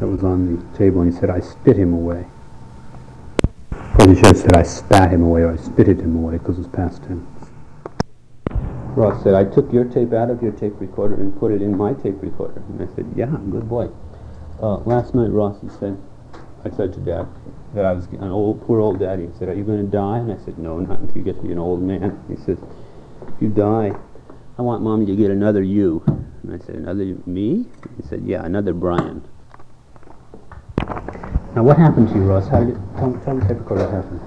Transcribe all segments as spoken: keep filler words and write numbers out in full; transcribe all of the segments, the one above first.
that was on the table, and he said, I spit him away. Or he should have said, I spat him away, or I spitted him away, because it's past tense. Ross said, I took your tape out of your tape recorder and put it in my tape recorder. And I said, yeah, good boy. Uh, last night, Ross, he said, I said to Dad that I was an old, poor old daddy. He said, are you going to die? And I said, no, not until you get to be an old man. He said, if you die, I want Mommy to get another you. And I said, another me? He said, yeah, another Brian. Now, what happened to you, Ross? How did it, tell, tell the tape recorder what happened.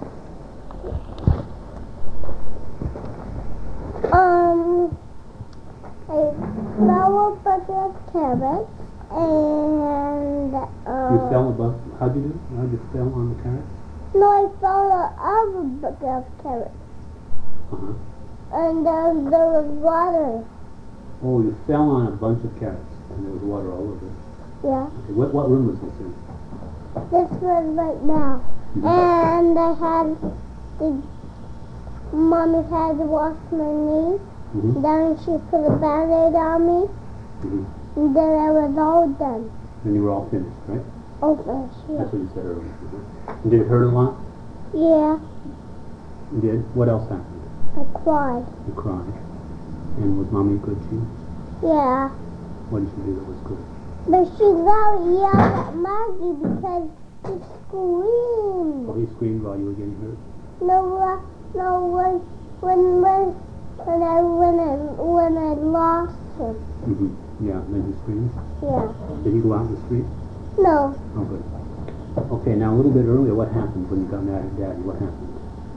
Um, I fell a bucket of carrots, and, um... You fell above, how'd you do it? How'd you fell on the carrots? No, I fell out of a bucket of carrots. Uh-huh. And then there was water. Oh, you fell on a bunch of carrots, and there was water all over it. Yeah. Okay, what, what room was this in? This was right now. Mm-hmm. And I had the... Mommy had to wash my knees. Mm-hmm. Then she put a Band-Aid on me. Mm-hmm. And then I was all done. And you were all finished, right? Oh, finished, yeah. That's what you said earlier. Mm-hmm. And did it hurt a lot? Yeah. It did? What else happened? I cried. You cried. And was Mommy good to you? Yeah. What did she do that was good? But she got yelled at Maggie because she screamed. Oh, he screamed while you were getting hurt? No, uh, no, when, when, when, when I, when I, when I lost him. Mm-hmm. Yeah, then he screamed? Yeah. Did he go out in the street? No. Oh, good. Okay, now a little bit earlier, what happened when you got mad at Daddy? What happened?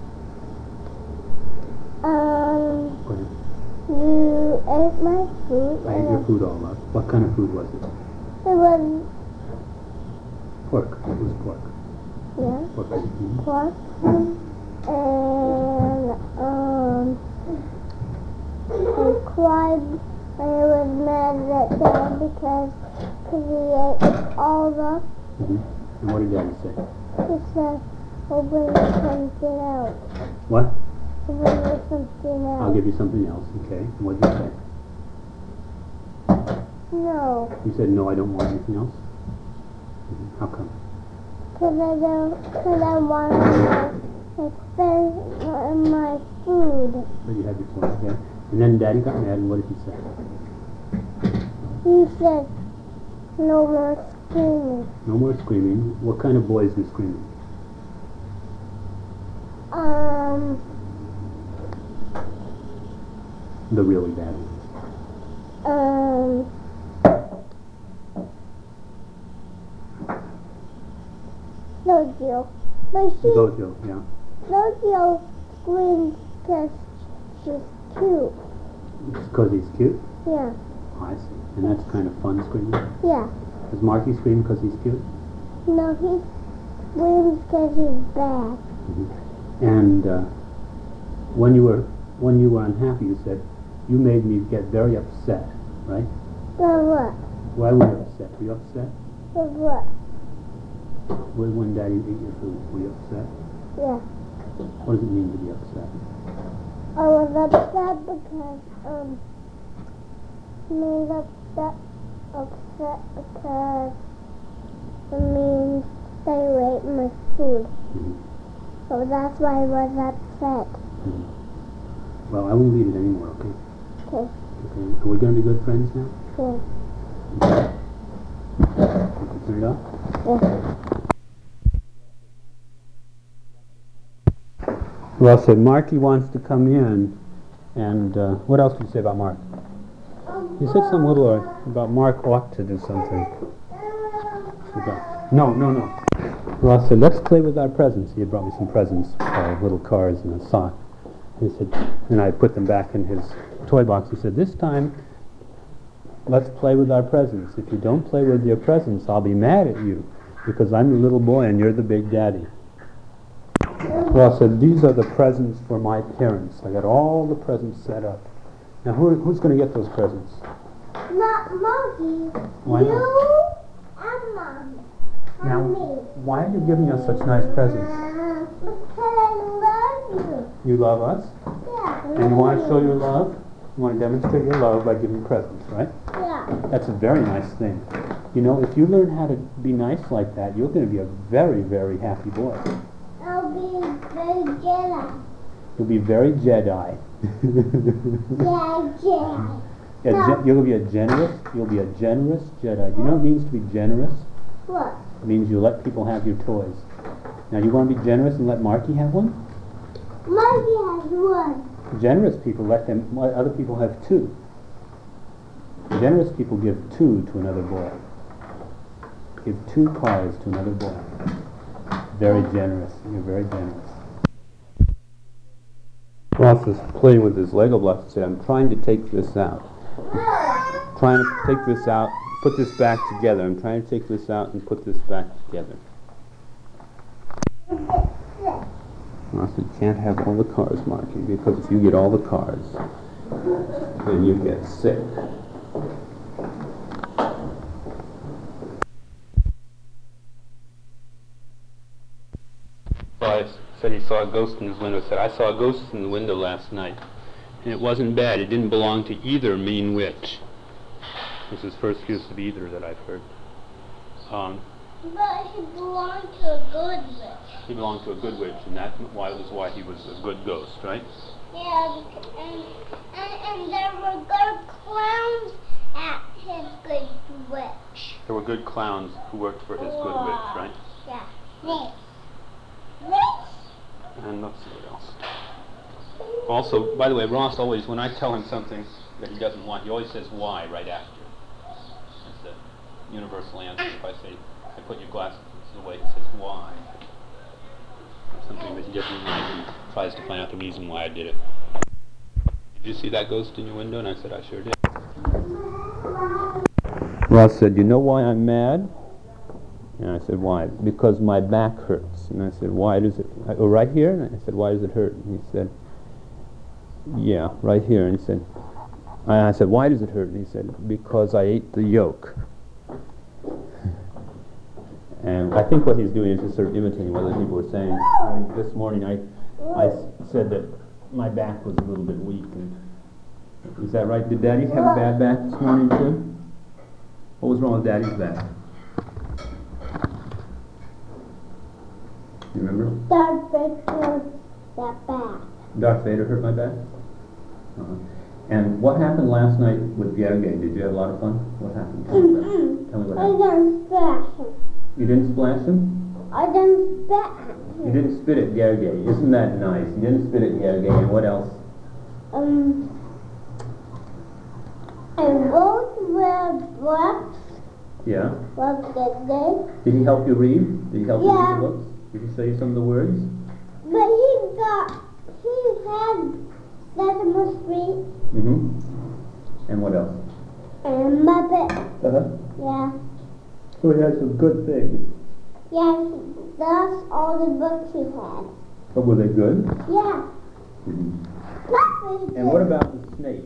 Um, Go ahead. you ate my food. I ate your food all up. What kind of food was it? It was, Pork. It was pork. yeah, Pork. Mm-hmm. pork. And, um, I cried. I was mad at Dad because cause he ate all up. Mm-hmm. And what did Daddy say? He said, "I'll bring you something else. What? I'll bring you something else." I'll give you something else. Okay. And what did you say? No, You said, no, I don't want anything else? Mm-hmm. How come? because I don't, because I want my, my, friend, my food. But you had your pork, okay? And then Daddy got mad, and what did he say? He said, "No more screaming." No more screaming. What kind of boys do screaming? Um, The really bad ones. um, Jojo. But she, Jojo, yeah. Jojo screams because she's cute. Because he's cute? Yeah, Oh, I see. And that's kind of fun screaming? yeah. Does Marky scream because he's cute? No, he screams because he's bad. Mm-hmm. And uh, when you were when you were unhappy, you said, you made me get very upset, right? For what? Why were you upset? Were you upset? For what? When, when Daddy ate your food, were you upset? Yeah. What does it mean to be upset? I was upset because, um, I mean upset, upset because it means they ate my food. Mm-hmm. So that's why I was upset. Mm-hmm. Well, I won't leave it anymore, okay? Okay. Okay. Are we going to be good friends now? Yeah. Okay. You can turn it off? Yeah. Well, said Marky wants to come in, and uh, what else did you say about Mark? You said something little uh, about Mark ought to do something. No, no, no. Ross said, let's play with our presents. He had brought me some presents, uh, little cars and a sock. He said, and I put them back in his toy box. He said, this time, let's play with our presents. If you don't play with your presents, I'll be mad at you, because I'm the little boy and you're the big daddy. Ross said, these are the presents for my parents. I got all the presents set up. Now, who, who's going to get those presents? Not Mommy. Why you not? and Mommy. Now, And me. why are you giving us such nice presents? Because I love you. You love us? Yeah. And you want to show your love? You want to demonstrate your love by giving presents, right? Yeah. That's a very nice thing. You know, if you learn how to be nice like that, you're going to be a very, very happy boy. I'll be very Jedi. You'll be very Jedi. Yeah, Jedi. Yeah, No. gen- you'll be a generous. You'll be a generous Jedi. Do you know what it means to be generous? What? It means you let people have your toys. Now, you want to be generous and let Marky have one? Marky has one. Generous people let them. Let other people have two. Generous people give two to another boy. Give two cars to another boy. Very generous. You're very generous. Ross is playing with his Lego blocks and said, I'm trying to take this out. I'm trying to take this out, put this back together. I'm trying to take this out and put this back together. Ross said, you can't have all the cars, Marky, because if you get all the cars, then you get sick. I said he saw a ghost in his window. Said, I saw a ghost in the window last night. And it wasn't bad. It didn't belong to either mean witch. This is first use of either that I've heard. Um, But he belonged to a good witch. he belonged to a good witch, and that why was why he was a good ghost, right? Yeah, and, and, and there were good clowns at his good witch. There were good clowns who worked for his good witch, right? Yeah. This. This. And let's see what else. Also, by the way, Ross always, when I tell him something that he doesn't want, he always says why right after. That's the universal answer. If I say, I put your glasses away, he says why. Or something that he doesn't like, he tries to find out the reason why I did it. Did you see that ghost in your window? And I said, I sure did. Ross said, you know why I'm mad? And I said, why? Because my back hurts. And I said, why does it, oh, right here? And I said, why does it hurt? And he said, yeah, right here. And he said, I said, why does it hurt? And he said, because I ate the yolk. And I think what he's doing is just sort of imitating what other people were saying. I mean, this morning I, I s- said that my back was a little bit weak. And is that right? Did Daddy have a bad back this morning too? What was wrong with Daddy's back? You remember? Darth Vader that back. Darth Vader hurt my back? Uh-huh. And what happened last night with Gergely? Did you have a lot of fun? What happened? Tell me, about Tell me what I happened. didn't splash him. You didn't splash him? I didn't spit at him. You didn't spit at Gergely. Isn't that nice? You didn't spit at Gergely. And what else? Um, I wrote with books. Yeah. Was good day. Did he help you read? Did he help you Yeah. read the books? Did he show you some of the words? But he got, he had Sesame Street Mm-hmm. And what else? and Muppet. Uh-huh. Yeah. So he had some good things. Yeah, that's all the books he had. But were they good? Yeah. Mm-hmm. That's really good. And what about the snake?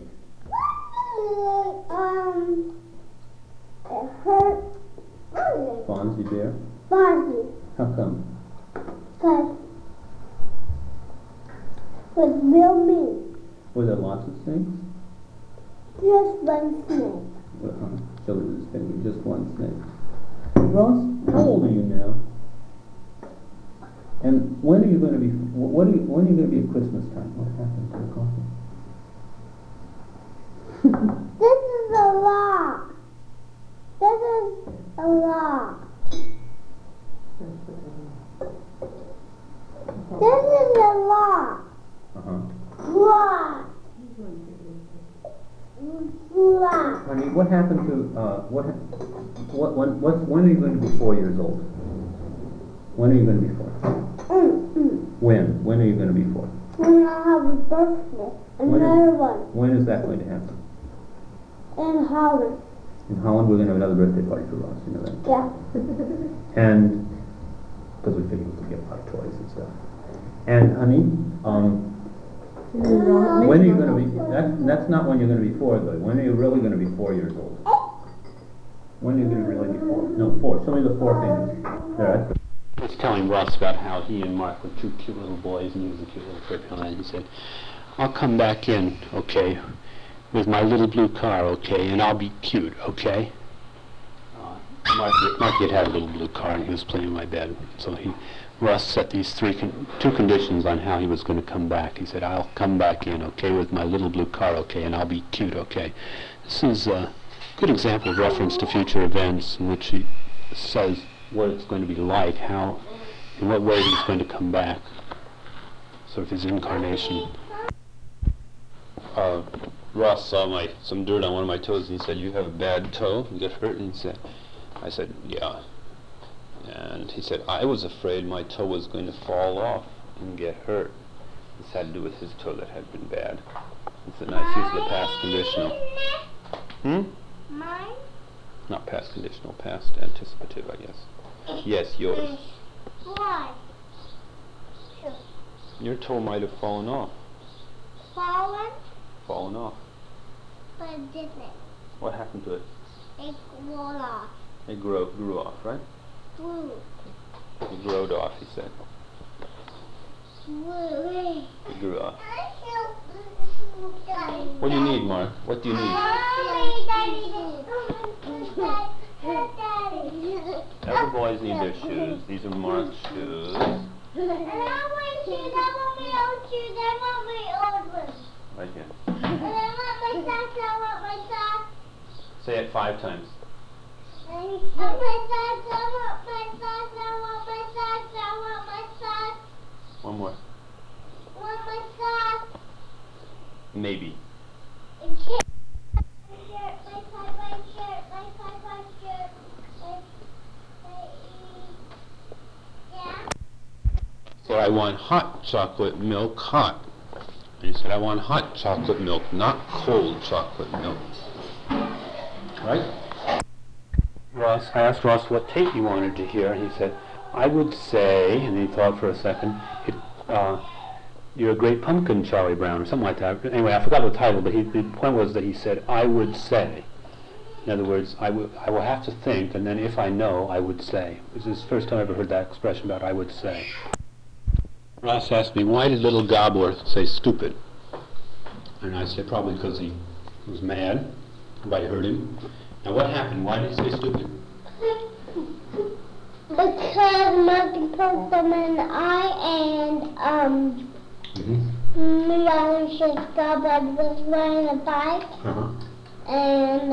Um, it hurt Fonzie Bear? Fonzie. How come? Because it was real mean. Were there lots of snakes? Just one snake. Well, uh, showed with his finger, just one snake. Ross, how old are you now? And when are you going to be? wh- What are you? When are you going to be at Christmas time? What happened to the coffee? This is a lot. This is a lot. This is a lot. Uh huh. Lot. Lot. Honey, what happened to uh, what? hap- What? When? What? When are you going to be four years old? When are you going to be four? Mm, mm. When? When are you going to be four? When I have a birthday. When is- Another one. When is that going to happen? In Holland. In Holland, we're going to have another birthday party for Ross. You know that? Yeah. And because we figured we could get a lot of toys and stuff. And honey, um, when are you going to be? That's that's not when you're going to be four, though. When are you really going to be four years old? When are you going to really be four? No, four. Show me the four fingers. There. That's good. I was telling Ross about how he and Mark were two cute little boys, and he was a cute little criminal. And he said, "I'll come back in, okay, with my little blue car, okay, and I'll be cute, okay." Uh, Mark, Mark had had a little blue car and he was playing in my bed. So he, Russ set these three, con two conditions on how he was going to come back. He said, I'll come back in, okay, with my little blue car, okay, and I'll be cute, okay. This is a good example of reference to future events in which he says what it's going to be like, how, in what way he's going to come back, sort of his incarnation. Uh, Ross saw my some dirt on one of my toes and he said, you have a bad toe? You got hurt? And he said, I said, yeah. And he said, I was afraid my toe was going to fall off and get hurt. This had to do with his toe that had been bad. It's a nice use of the past conditional. Hmm? Mine? Not past conditional, past anticipative, I guess. Yes, yours. Why? Your toe might have fallen off. Fallen? Fallen off. But it didn't. What happened to it? It grew off. It grew, grew off, right? Grew. It growed off, he said. Grew. It grew off. What do you need, Mark? What do you need? Other boys need their shoes. These are Mark's shoes. And I want shoes. I want my old shoes. I want my old ones. Right here. And I want my socks. I want my socks. Say it five times. I want my socks. I want my socks. I want my socks. I want my socks. One more. I want my socks. Maybe. My shirt. My five by shirt. My five by shirt. My, my, yeah. So I want hot chocolate milk, hot. And he said, I want hot chocolate milk, not cold chocolate milk. Right? Ross, I asked Ross what tape he wanted to hear, and he said, I would say, and he thought for a second, it, uh, you're a great pumpkin, Charlie Brown, or something like that. Anyway, I forgot the title, but he, the point was that he said, I would say. In other words, I, I will have to think, and then if I know, I would say. This is the first time I ever heard that expression about I would say. Ross asked me, why did little Gobbler say stupid? And I said, probably because he was mad. Everybody heard him. Now what happened? Why did he say stupid? Because Monkey poked him in the eye and, um, Mm-hmm. Meows's Gobbler was riding a bike. Uh-huh. And,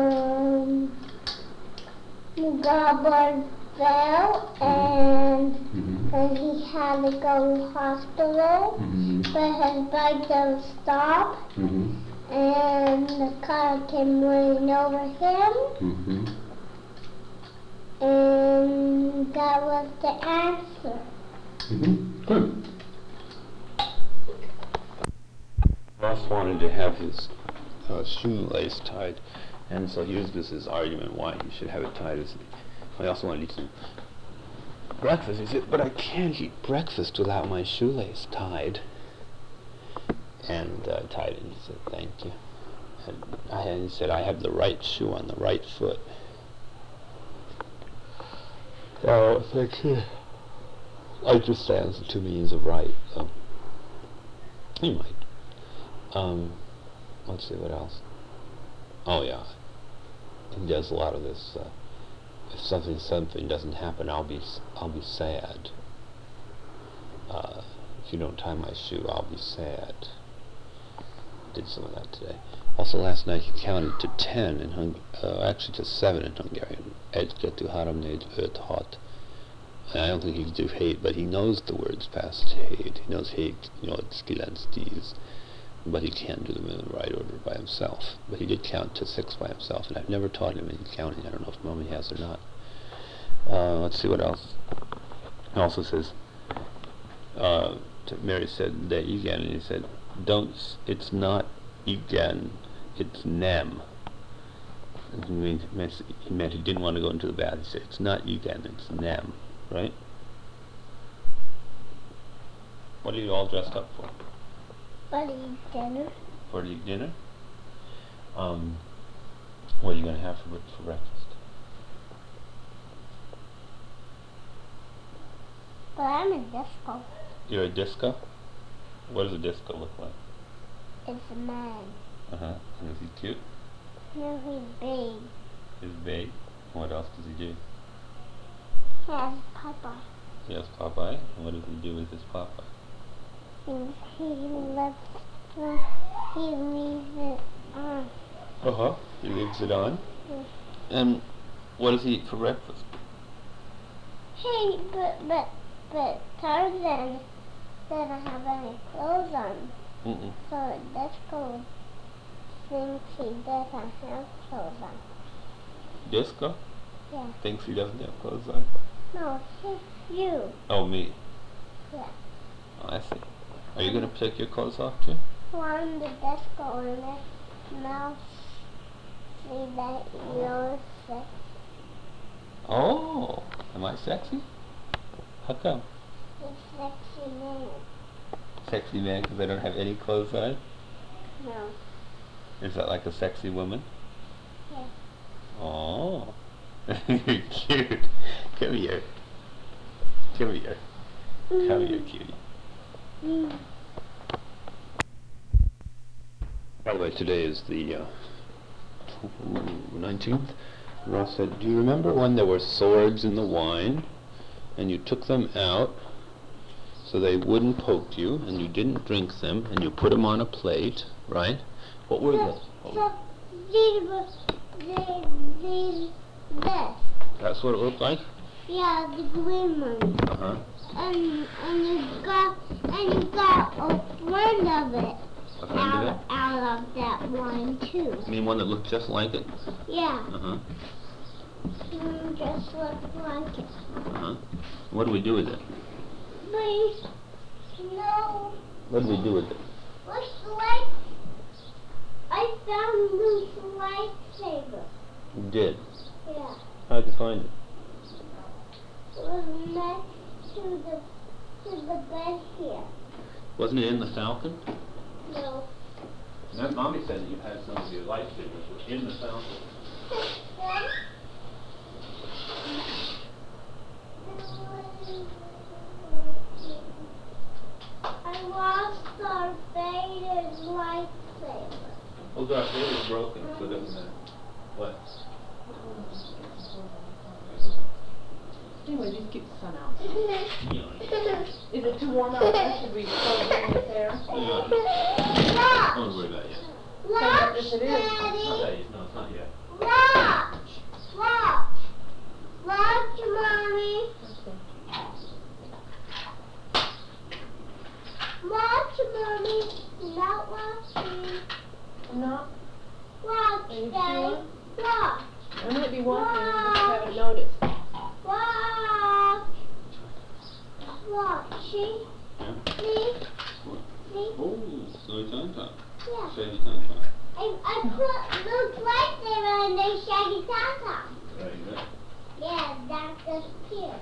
um, Gobbler fell and, Mm-hmm. and he had to go to the hospital. Mm-hmm. But his bike didn't stop. Mm-hmm. And the car came running over him. Mm-hmm. And that was the answer. Mm-hmm. Good. Ross wanted to have his uh, shoelace tied, and so he used this as argument why he should have it tied. As I also wanted to eat some breakfast. He said, but I can't eat breakfast without my shoelace tied. And uh, tied it, and he said, thank you. And, I, and he said, I have the right shoe on the right foot. Oh, thank you. Understands the two meanings of right, so he might. Um, let's see, what else? Oh yeah, he does a lot of this. Uh, if something something doesn't happen, I'll be I'll be sad. Uh, if you don't tie my shoe, I'll be sad. Did some of that today. Also, last night he counted to ten in Hung uh, actually to seven in Hungarian. Egy-kettő három négy öt hat. I don't think he could do hate, but he knows the words past hate. He knows hate, you know, it's kilenc tíz. But he can't do them in the right order by himself. But he did count to six by himself, and I've never taught him any counting. I don't know if Mommy has or not. Uh, let's see what else. He also says, uh, to Mary said, that again, and he said, don't, s it's not igen, it's nem. And he, mean, he meant he didn't want to go into the bath. He said, it's not igen, it's nem, right? What are you all dressed up for? For the dinner. For the dinner? Um, what are you going to have for, for breakfast? But I'm a disco. You're a disco? What does a disco look like? It's a man. Uh-huh. And is he cute? No, he's big. He's big? What else does he do? He has Papa. He has Popeye. And what does he do with his Popeye? He, he lets uh, he leaves it on. Uh-huh. He leaves it on. Yeah. And what does he eat for breakfast? Hey, but but but Tarzan doesn't have any clothes on. Mm-mm. So Disco thinks he doesn't have clothes on. Disco? Yeah. Thinks he doesn't have clothes on? No, it's you. Oh, me. Yeah. Oh, I see. Are you going to take your clothes off too? On the Disco and his mouth. See that you're sexy. Oh, am I sexy? How come? He's sexy man. Sexy man because I don't have any clothes on? No. Is that like a sexy woman? Yeah. Oh, you're cute. Come here. Come here. Come here, cutie. Mm. By the way, today is the uh, nineteenth. Ross said, do you remember when there were swords in the wine and you took them out so they wouldn't poke you and you didn't drink them and you put them on a plate, right? What were So, they? so these were these, these this. That's what it looked like? Yeah, the green one. Uh-huh. And and you got and you got a friend of it. A friend out, of it? out of that one too. You mean one that looked just like it? Yeah. Uh-huh. Mm, just looked like it. Uh-huh. What do we do with it? Please, no. What do we do with it? What's the light? I found Luke's lightsaber. You did? Yeah. How'd you find it? It was next to the to the bed here. Wasn't it in the Falcon? No. That Mommy said that you had some of your lightsabers in the Falcon. I lost Darth Vader's lightsaber. Well, Darth Vader's broken, so it doesn't matter. What? Anyway, just keep the sun out. Is it too warm out there? Should we close the hair? Yeah. Don't worry about it yet. Watch, Yes, it is. Not Daddy. that yet. No, it's not yet. Watch. Watch. Watch, Mommy. Watch, Mommy. Not watching. I'm not. Watch, Are you Daddy. sure? Watch. I might be watching, I just haven't noticed. Watch. Watch. See? Yeah? See? See? Oh, so it's on top. Yeah. Shaggy Tom Tom. I, I put Luke's lightsaber in the Shaggy Tom. Very good. Yeah, that disappeared.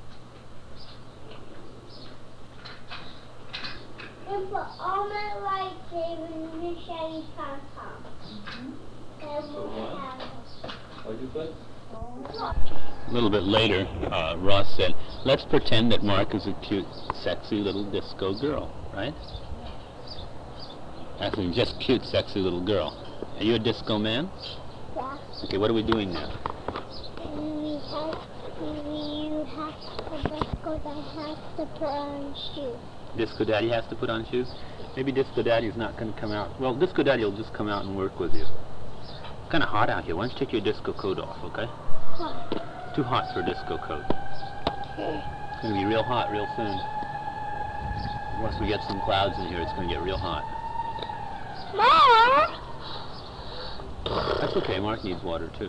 And put all my lightsabers in the Shaggy Tom Tom. Then we'll have it. What'd you put? A little bit later, uh, Ross said, let's pretend that Mark is a cute, sexy little disco girl, right? Actually, just cute, sexy little girl. Are you a disco man? Yeah. Okay, what are we doing now? We have, we have, the disco that has to put on shoes. Disco Daddy has to put on shoes? Maybe Disco Daddy's not going to come out. Well, Disco Daddy will just come out and work with you. It's kind of hot out here. Why don't you take your disco coat off, okay? What? Too hot for a disco coat. It's going to be real hot real soon. Once we get some clouds in here, it's going to get real hot. Mom! That's okay. Mark needs water, too.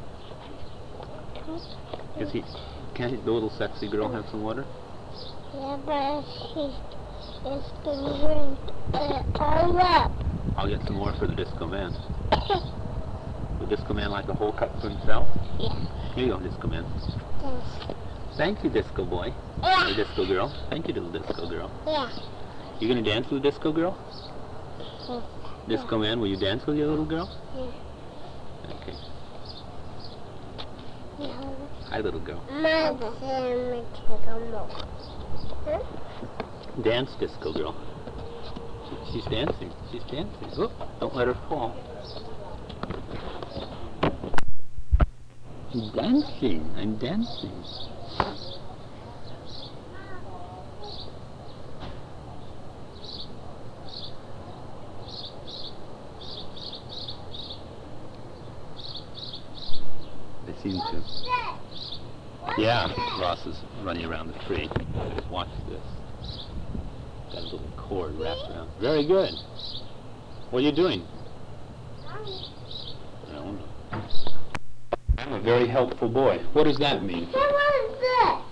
Is he, can't the little sexy girl have some water? Yeah, but she is to drink it all up. I'll get some more for the disco man. The disco man like a whole cup for himself? Yeah. Here you go, disco man. Thanks. Thank you, disco boy. Yeah. Or disco girl. Thank you, little disco girl. Yeah. You gonna dance with the disco girl? Yeah. Disco man, will you dance with your little girl? Yeah. Okay. Yeah. Hi, little girl. Huh? Dance, disco girl. She- She's dancing. She's dancing. Oop, don't let her fall. Dancing. I'm dancing. They seem to. What's that? What's Yeah, that? Ross is running around the tree. Just watch this. Got a little cord wrapped around. Very good. What are you doing? I don't know. I'm a very helpful boy. What does that mean? What was this?